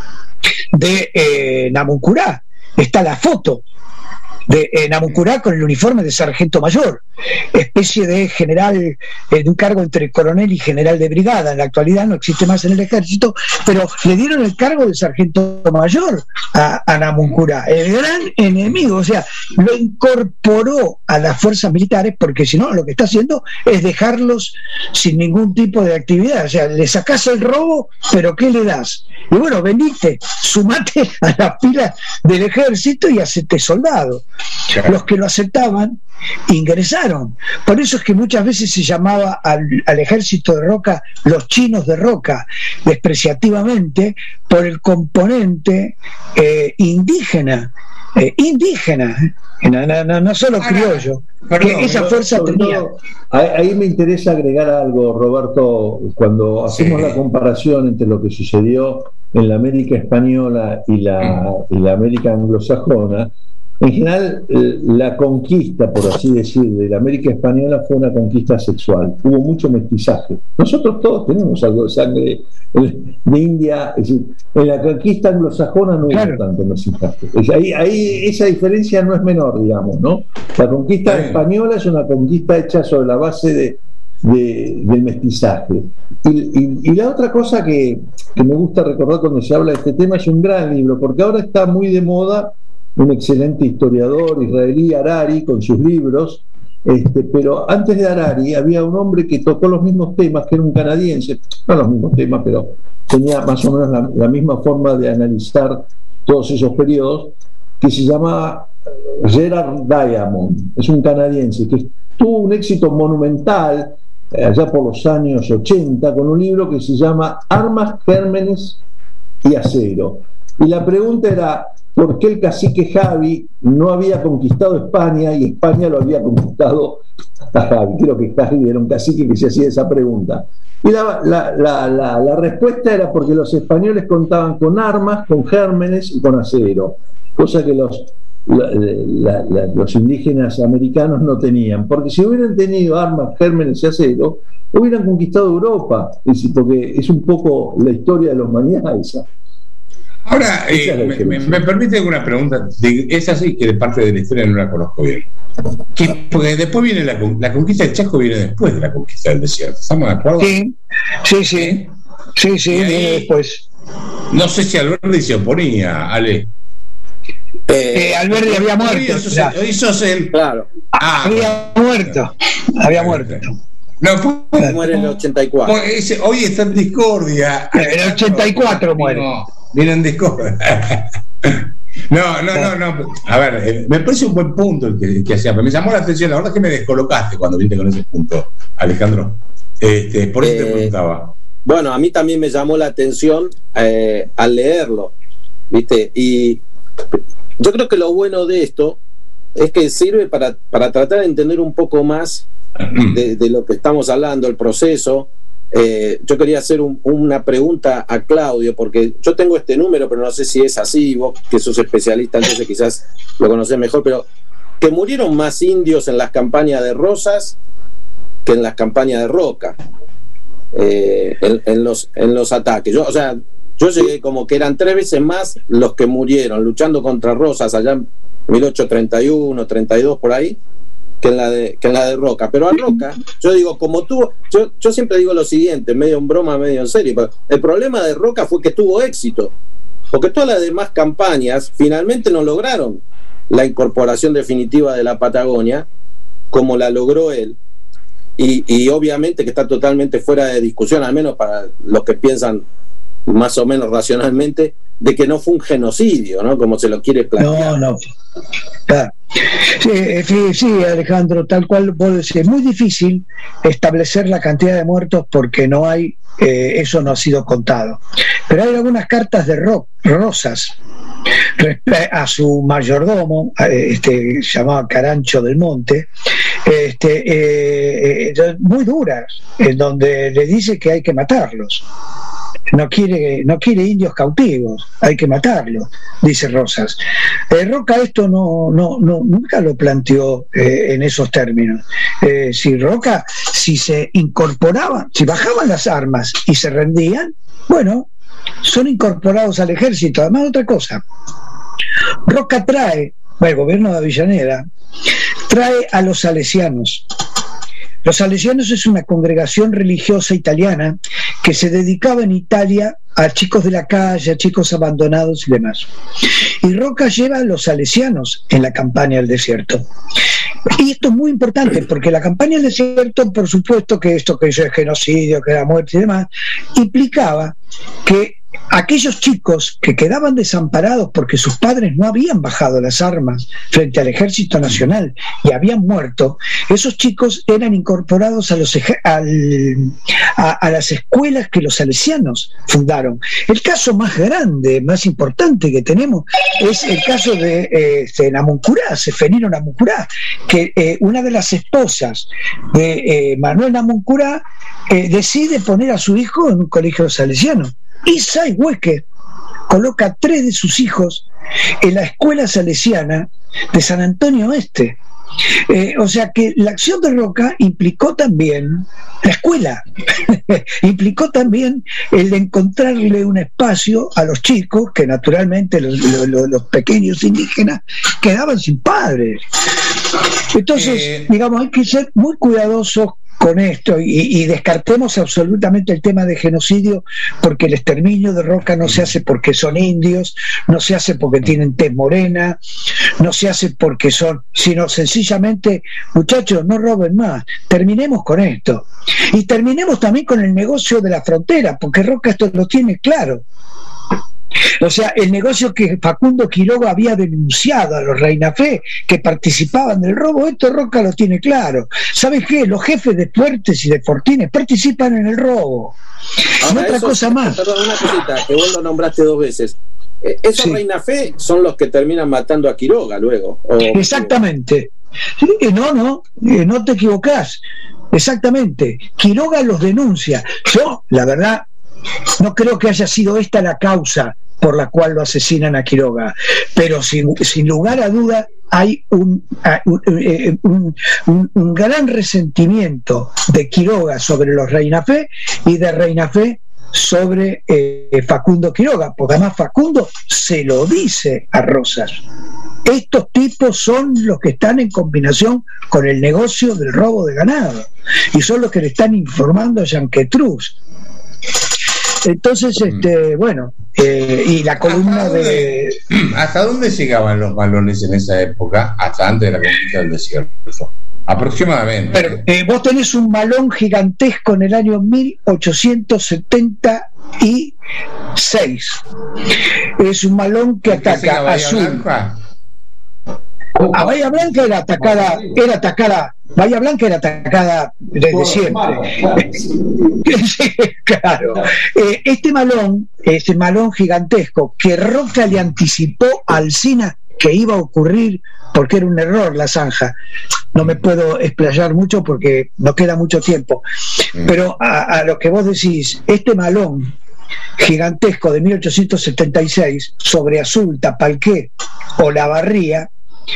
de Namuncurá. Está la foto de Namuncurá con el uniforme de sargento mayor, especie de general, de un cargo entre coronel y general de brigada. En la actualidad no existe más en el ejército, pero le dieron el cargo de sargento mayor a Namuncurá, el gran enemigo. O sea, lo incorporó a las fuerzas militares, porque si no, lo que está haciendo es dejarlos sin ningún tipo de actividad. O sea, le sacás el robo, pero ¿qué le das? Y bueno, venite, sumate a la fila del ejército y hacete soldado. Claro. Los que lo aceptaban ingresaron. Por eso es que muchas veces se llamaba al ejército de Roca los chinos de Roca, despreciativamente, por el componente indígena, no solo criollo, que esa fuerza tenía. Ahí me interesa agregar algo, Roberto. Cuando hacemos la comparación entre lo que sucedió en la América española y la América anglosajona, en general, la conquista, por así decir, de la América española fue una conquista sexual. Hubo mucho mestizaje. Nosotros todos tenemos algo de sangre de India. Es decir, en la conquista anglosajona no hubo tanto mestizaje. Ahí esa diferencia no es menor, digamos, ¿no? La conquista española es una conquista hecha sobre la base del mestizaje. Y la otra cosa que me gusta recordar cuando se habla de este tema, es un gran libro, porque ahora está muy de moda un excelente historiador israelí, Harari, con sus libros, pero antes de Harari había un hombre que tocó los mismos temas, que era un canadiense, no los mismos temas, pero tenía más o menos la misma forma de analizar todos esos periodos, que se llamaba Gerard Diamond. Es un canadiense que tuvo un éxito monumental allá por los años 80 con un libro que se llama Armas, Gérmenes y Acero. Y la pregunta era: ¿por qué el cacique Javi no había conquistado España y España lo había conquistado a Javi? Creo que Javi era un cacique que se hacía esa pregunta. Y la respuesta era porque los españoles contaban con armas, con gérmenes y con acero, cosa que los indígenas americanos no tenían. Porque si hubieran tenido armas, gérmenes y acero, hubieran conquistado Europa. Es decir, porque es un poco la historia de la humanidad esa. Ahora, me permite una pregunta. Es así que de parte de la historia no la conozco bien. Porque después viene la conquista del Chaco, viene después de la conquista del desierto. ¿Estamos de acuerdo? Sí, viene después. No sé si Alberdi se oponía, Ale. Alberdi había muerto. Claro. Había muerto. No, muere en el 84. Hoy está en discordia. En el 84 muere. Viene en discordia. No. A ver, me parece un buen punto el que hacía. Me llamó la atención. La verdad es que me descolocaste cuando viniste con ese punto, Alejandro. Por eso te preguntaba. Bueno, a mí también me llamó la atención al leerlo, ¿viste? Y yo creo que lo bueno de esto es que sirve para tratar de entender un poco más de lo que estamos hablando, el proceso. Yo quería hacer una pregunta a Claudio, porque yo tengo este número, pero no sé si es así. Vos, que sos especialista, entonces quizás lo conocés mejor, pero que murieron más indios en las campañas de Rosas que en las campañas de Roca, en los ataques. Yo llegué como que eran 3 veces más los que murieron luchando contra Rosas allá en 1831, 32 por ahí, que en la de Roca. Pero a Roca, yo digo, yo siempre digo lo siguiente, medio en broma, medio en serio, pero el problema de Roca fue que tuvo éxito, porque todas las demás campañas finalmente no lograron la incorporación definitiva de la Patagonia como la logró él, y obviamente que está totalmente fuera de discusión, al menos para los que piensan más o menos racionalmente, de que no fue un genocidio, ¿no? Como se lo quiere plantear. No. Claro. Sí, Alejandro, tal cual vos decís, es muy difícil establecer la cantidad de muertos porque no hay, eso no ha sido contado. Pero hay algunas cartas de Rosas a su mayordomo, llamado Carancho del Monte, muy duras, en donde le dice que hay que matarlos. No quiere indios cautivos, hay que matarlos, dice Rosas. Roca esto nunca lo planteó en esos términos. Si se incorporaban, si bajaban las armas y se rendían, bueno, son incorporados al ejército. Además, otra cosa, Roca trae, el gobierno de Avellaneda trae a los salesianos. Los salesianos es una congregación religiosa italiana que se dedicaba en Italia a chicos de la calle, a chicos abandonados y demás. Y Roca lleva a los salesianos en la campaña del desierto. Y esto es muy importante, porque la campaña del desierto, por supuesto que esto que es genocidio, que era muerte y demás, implicaba que aquellos chicos que quedaban desamparados porque sus padres no habían bajado las armas frente al ejército nacional y habían muerto, esos chicos eran incorporados a las escuelas que los salesianos fundaron. El caso más grande, más importante que tenemos es el caso de Namuncurá, Seferino Namuncurá, que una de las esposas de Manuel Namuncurá decide poner a su hijo en un colegio salesiano. Isaac Hueque coloca a 3 de sus hijos en la escuela salesiana de San Antonio Oeste. O sea que la acción de Roca implicó también la escuela, implicó también el de encontrarle un espacio a los chicos que naturalmente los pequeños indígenas quedaban sin padres. Entonces, digamos, hay que ser muy cuidadosos con esto y descartemos absolutamente el tema de genocidio, porque el exterminio de Roca no se hace porque son indios, no se hace porque tienen tez morena, no se hace porque son, sino sencillamente, muchachos, no roben más, terminemos con esto y terminemos también con el negocio de la frontera, porque Roca esto lo tiene claro. O sea, el negocio que Facundo Quiroga había denunciado a los Reinafé que participaban del robo, esto Roca lo tiene claro. ¿Sabes qué? Los jefes de Fuertes y de Fortines participan en el robo. Ahora, otra cosa más. Perdón, una cosita, que vos lo nombraste 2 veces. Esos sí. Reinafé son los que terminan matando a Quiroga luego. Exactamente. No te equivocás. Exactamente. Quiroga los denuncia. Yo, la verdad, no creo que haya sido esta la causa por la cual lo asesinan a Quiroga, pero sin lugar a duda hay un gran resentimiento de Quiroga sobre los Reinafé y de Reinafé sobre Facundo Quiroga, porque además Facundo se lo dice a Rosas. Estos tipos son los que están en combinación con el negocio del robo de ganado y son los que le están informando a Yanquetruz. Entonces, y la columna ¿Hasta dónde llegaban los balones en esa época? Hasta antes de la conquista del desierto, aproximadamente. Pero vos tenés un malón gigantesco en el año 1876. Es un malón que ataca a Sur. A Bahía Blanca era atacada, Bahía Blanca era atacada desde siempre. Sí, claro. Este malón gigantesco que Roca le anticipó a Alsina que iba a ocurrir, porque era un error la zanja. No me puedo explayar mucho porque no queda mucho tiempo. Pero a lo que vos decís, este malón gigantesco de 1876 sobre Azul, Tapalqué o La Barría,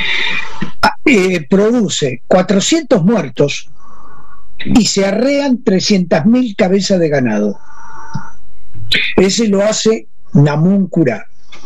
produce 400 muertos y se arrean 300.000 cabezas de ganado. Ese lo hace Namuncurá.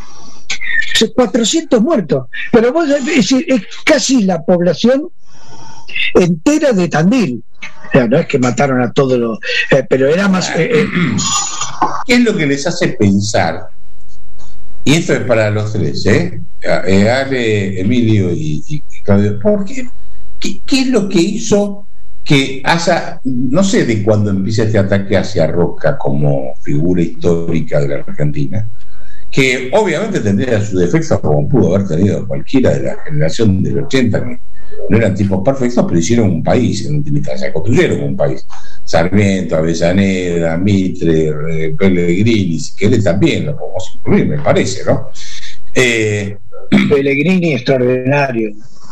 400 muertos, pero vos, es casi la población entera de Tandil. No es que mataron a todos los, pero era más. ¿Qué es lo que les hace pensar? Y esto es para los 3, Ale, Emilio y Claudio. ¿Por qué? ¿Qué es lo que hizo que haya, no sé de cuándo empieza este ataque hacia Roca como figura histórica de la Argentina, que obviamente tendría sus defectos como pudo haber tenido cualquiera de la generación del 80, que no eran tipos perfectos, pero hicieron un país en última, se construyeron un país. Sarmiento, Avellaneda, Mitre, Pellegrini, si querés también lo podemos incluir, me parece, ¿no? Pellegrini extraordinario.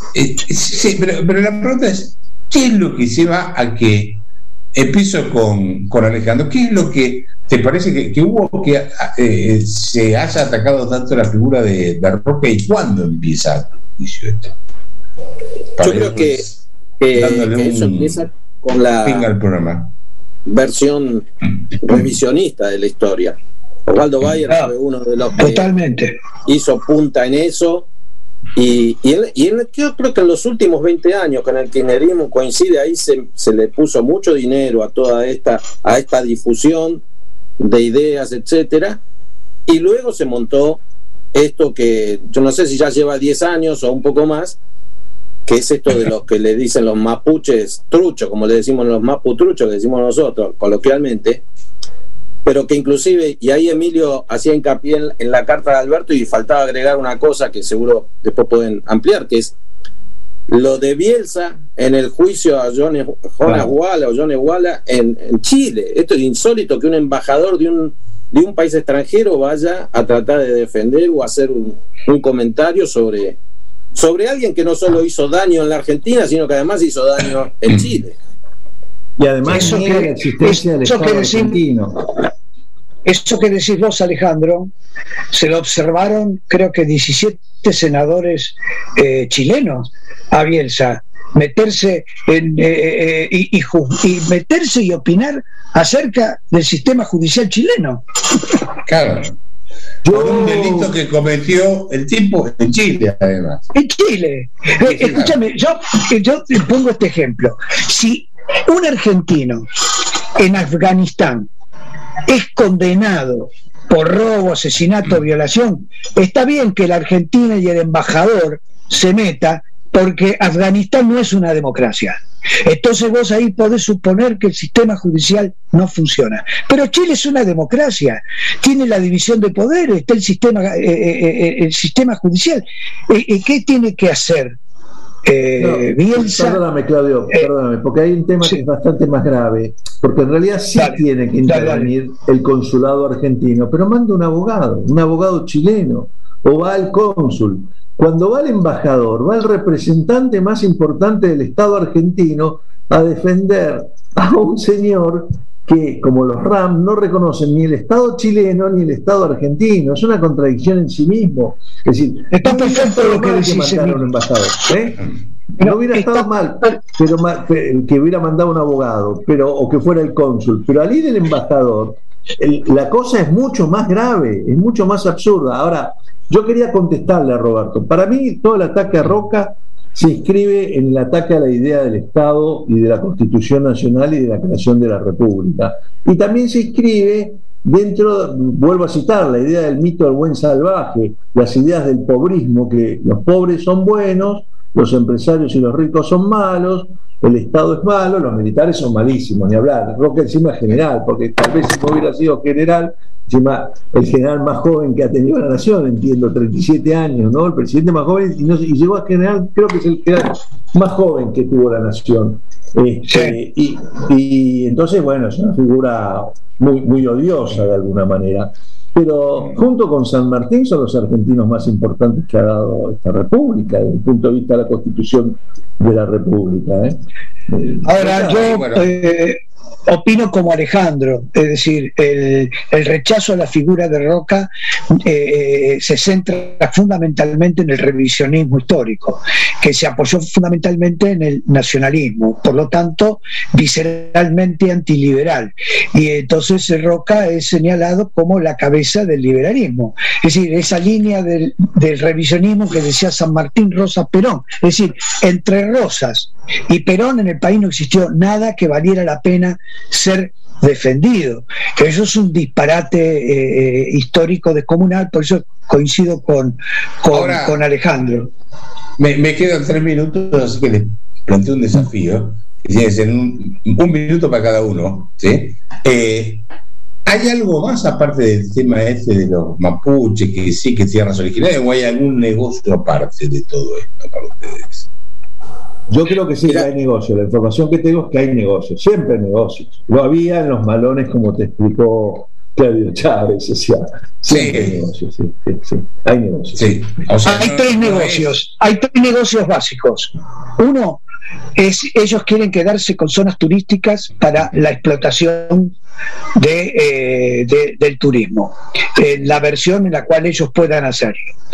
Sí, pero la pregunta es, ¿qué es lo que lleva a que, empiezo con Alejandro, qué es lo que te parece que hubo que se haya atacado tanto la figura de Roca y cuándo empieza el juicio esto? Yo creo que eso empieza con la versión revisionista de la historia. Osvaldo Bayer fue uno de los que hizo punta en eso, y yo creo que en los últimos 20 años con el kirchnerismo coincide, ahí se le puso mucho dinero a toda esta difusión de ideas, etcétera, y luego se montó esto que yo no sé si ya lleva 10 años o un poco más, que es esto de los que le dicen los mapuches truchos, como le decimos los maputruchos, que decimos nosotros coloquialmente, pero que inclusive, y ahí Emilio hacía hincapié en la carta de Alberto, y faltaba agregar una cosa que seguro después pueden ampliar, que es lo de Bielsa en el juicio a Jones Walla en Chile. Esto es insólito, que un embajador de un país extranjero vaya a tratar de defender o hacer un comentario sobre alguien que no solo hizo daño en la Argentina, sino que además hizo daño en Chile. Y además niega la existencia del Estado argentino. Eso que decís vos, Alejandro, se lo observaron creo que 17 senadores chilenos a Bielsa meterse y meterse y opinar acerca del sistema judicial chileno. Claro. Por un delito que cometió el tipo en Chile, además. En Chile. Escúchame, yo te pongo este ejemplo. Si un argentino en Afganistán es condenado por robo, asesinato, violación, está bien que la Argentina y el embajador se meta, porque Afganistán no es una democracia. Entonces vos ahí podés suponer que el sistema judicial no funciona. Pero Chile es una democracia, tiene la división de poderes, está el sistema judicial. ¿Qué tiene que hacer Bielsa? Perdóname, Claudio, porque hay un tema que es bastante más grave, porque en realidad tiene que intervenir el consulado argentino, pero manda un abogado chileno, o va el cónsul. Cuando va el embajador, va el representante más importante del Estado argentino a defender a un señor que, como los RAM, no reconocen ni el Estado chileno ni el Estado argentino. Es una contradicción en sí mismo. Es decir, está perfecto lo que decís, mandar a un embajador, no hubiera estado mal, pero que hubiera mandado un abogado, o que fuera el cónsul. Pero al ir el embajador, la cosa es mucho más grave, es mucho más absurda. Ahora, yo quería contestarle a Roberto. Para mí, todo el ataque a Roca se inscribe en el ataque a la idea del Estado y de la Constitución Nacional y de la creación de la República. Y también se inscribe dentro, vuelvo a citar, la idea del mito del buen salvaje, las ideas del pobrismo, que los pobres son buenos, los empresarios y los ricos son malos, el Estado es malo, los militares son malísimos, ni hablar. Roca encima es general, porque tal vez si no hubiera sido general, encima el general más joven que ha tenido la nación, entiendo, 37 años, ¿no? El presidente más joven, y llegó a general, creo que es el general más joven que tuvo la nación. Y entonces, bueno, es una figura muy, muy odiosa de alguna manera. Pero junto con San Martín son los argentinos más importantes que ha dado esta república, desde el punto de vista de la constitución de la república. Ahora, yo opino como Alejandro, es decir, el rechazo a la figura de Roca se centra fundamentalmente en el revisionismo histórico, que se apoyó fundamentalmente en el nacionalismo, por lo tanto visceralmente antiliberal, y entonces Roca es señalado como la cabeza del liberalismo, es decir, esa línea del revisionismo que decía San Martín, Rosas, Perón, es decir, entre Rosas y Perón en el país no existió nada que valiera la pena ser defendido. Eso es un disparate histórico descomunal, por eso coincido con Alejandro. Me quedan 3 minutos, así que les planteo un desafío, que tiene que ser un minuto para cada uno, ¿sí? ¿Hay algo más aparte del tema de los mapuches, que sí, que tierras originales, o hay algún negocio aparte de todo esto para ustedes? Yo creo que sí, que hay negocio. La información que tengo es que hay negocios, siempre hay negocios. Lo había en los malones, como te explicó Claudio Chávez, o sea, Sí. hay negocios, sí. Hay negocios. Sí. O sea, Hay tres negocios, hay tres negocios básicos. Uno es, ellos quieren quedarse con zonas turísticas para la explotación del turismo, la versión en la cual ellos puedan hacerlo,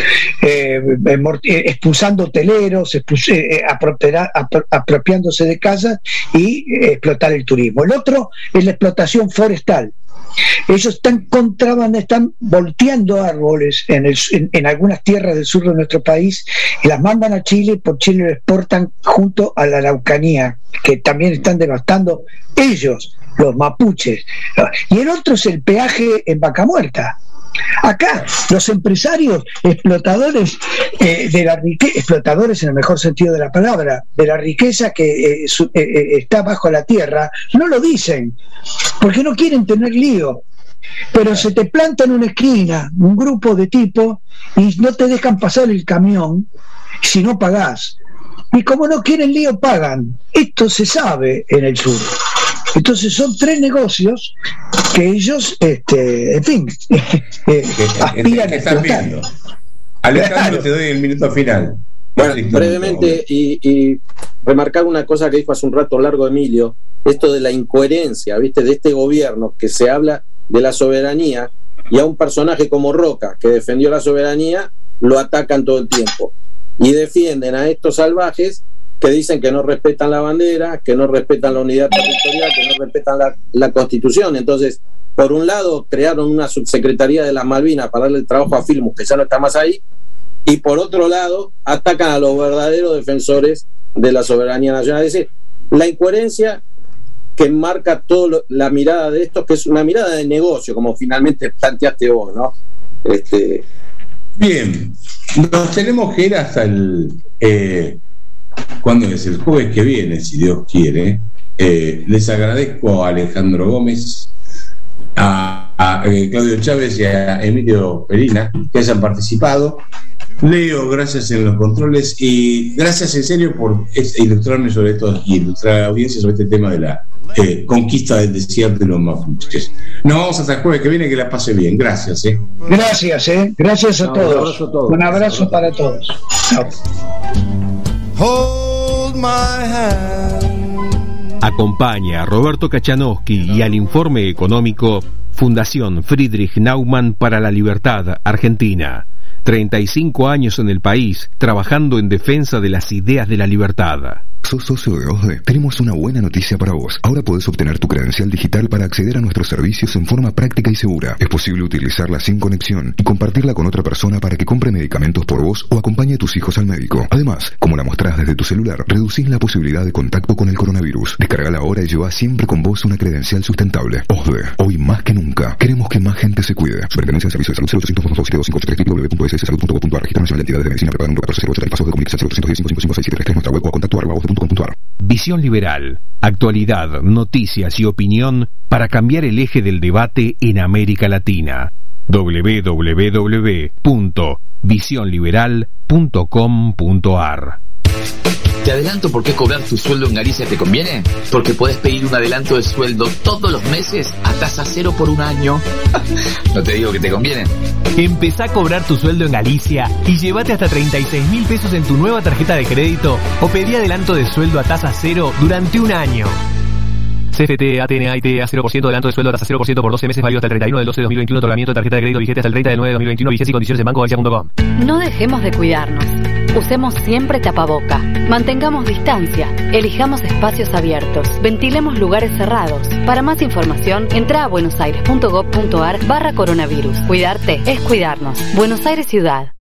expulsando hoteleros, apropiándose de casas y explotar el turismo. El otro es la explotación forestal. Ellos están volteando árboles en algunas tierras del sur de nuestro país y las mandan a Chile, por Chile lo exportan junto a la Araucanía, que también están devastando ellos, los mapuches. Y el otro es el peaje en Vaca Muerta. Acá los empresarios explotadores de la riqueza, explotadores en el mejor sentido de la palabra, de la riqueza que está bajo la tierra, no lo dicen porque no quieren tener lío, pero se te planta en una esquina un grupo de tipos y no te dejan pasar el camión si no pagás, y como no quieren lío pagan. Esto se sabe en el sur. Entonces son tres negocios que ellos, en fin, aspiran a explotar. Alejandro, te doy el minuto final. Bueno, brevemente, y remarcar una cosa que dijo hace un rato largo Emilio, esto de la incoherencia, ¿viste? De este gobierno que se habla de la soberanía y a un personaje como Roca, que defendió la soberanía, lo atacan todo el tiempo. Y defienden a estos salvajes que dicen que no respetan la bandera, que no respetan la unidad territorial, que no respetan la Constitución. Entonces, por un lado, crearon una subsecretaría de las Malvinas para darle el trabajo a Filmus, que ya no está más ahí, y por otro lado, atacan a los verdaderos defensores de la soberanía nacional. Es decir, la incoherencia que marca toda la mirada de esto, que es una mirada de negocio, como finalmente planteaste vos, ¿no? Bien, nos tenemos que ir hasta ¿cuándo es? El jueves que viene, si Dios quiere. Les agradezco a Alejandro Gómez, a Claudio Chávez y a Emilio Perina que hayan participado. Leo, gracias en los controles y gracias en serio por ilustrarme sobre esto y ilustrar a la audiencia sobre este tema de la conquista del desierto de los mapuches. Nos vamos hasta el jueves que viene, que la pase bien. Gracias. Gracias a todos. Un abrazo para todos. Chao. Hold my hand. Acompaña a Roberto Kachanowski y al informe económico Fundación Friedrich Naumann para la Libertad, Argentina. 35 años en el país trabajando en defensa de las ideas de la libertad. ¿Sos socio de OSDE? Tenemos una buena noticia para vos. Ahora podés obtener tu credencial digital para acceder a nuestros servicios en forma práctica y segura. Es posible utilizarla sin conexión y compartirla con otra persona para que compre medicamentos por vos o acompañe a tus hijos al médico. Además, como la mostrás desde tu celular, reducís la posibilidad de contacto con el coronavirus. Descargala ahora y lleva siempre con vos una credencial sustentable. OSDE, hoy más que nunca, queremos que más gente se cuide. Superintendencia de Servicios de Salud 0800 www.sssalud.gov.ar. Registro Nacional de Entidades de Medicina preparado en 1408. Pasos de comunicación 0810 nuestra web o a contacto@osde.com.ar. Visión Liberal, actualidad, noticias y opinión para cambiar el eje del debate en América Latina. www.visionliberal.com.ar. Te adelanto por qué cobrar tu sueldo en Galicia te conviene. Porque podés pedir un adelanto de sueldo todos los meses a tasa cero por un año. No te digo que te conviene. Empezá a cobrar tu sueldo en Galicia y llévate hasta 36.000 pesos en tu nueva tarjeta de crédito o pedí adelanto de sueldo a tasa cero durante un año. CFT, ATNA, ITA, 0% adelanto de sueldo a tasa 0% por 12 meses, válido hasta el 31 del 12 de 2021, otorgamiento de tarjeta de crédito vigente hasta el 30 del 9 de 2021, vigencia y condiciones en bancogalicia.com. No dejemos de cuidarnos. Usemos siempre tapaboca. Mantengamos distancia. Elijamos espacios abiertos. Ventilemos lugares cerrados. Para más información, entra a buenosaires.gov.ar/coronavirus. Cuidarte es cuidarnos. Buenos Aires Ciudad.